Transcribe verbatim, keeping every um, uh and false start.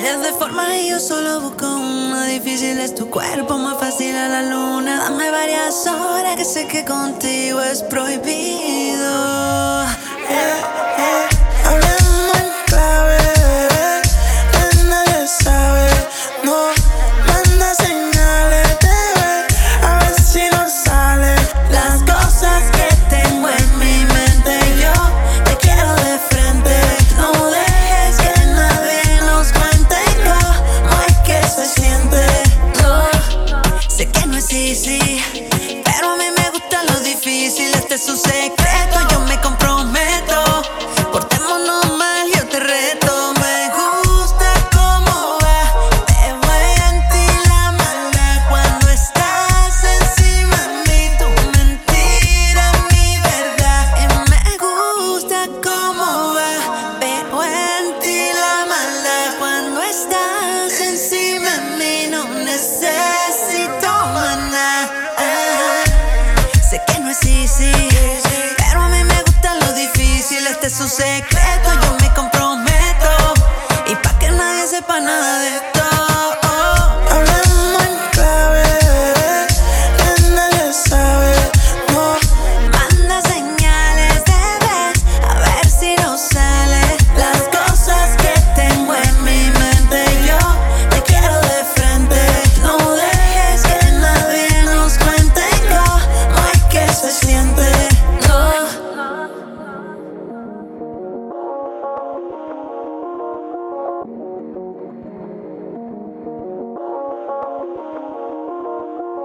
miles de formas y yo solo busco una. Difícil es tu cuerpo, más fácil a la luna. Dame varias horas que sé que contigo es prohibido. Yeah, yeah. Hablemos en clave, bebé, que nadie sabe. No manda señales, bebé, a ver si no sale. Las cosas que tengo en mi mente, yo te quiero de frente. No dejes que nadie nos cuente cómo es que se siente. No, sé que no es easy, pero a mí me gusta lo difícil. Este es su secreto, yo me comprometo. Portémonos mal, yo te reto. Me gusta cómo va, veo en ti la maldad cuando estás encima de mí. Tu mentira, mi verdad. Y me gusta cómo va, veo en ti la maldad cuando estás encima de mí. No necesito más nada. Sé que no es easy, pero a mí me gusta lo difícil. Este es su secreto.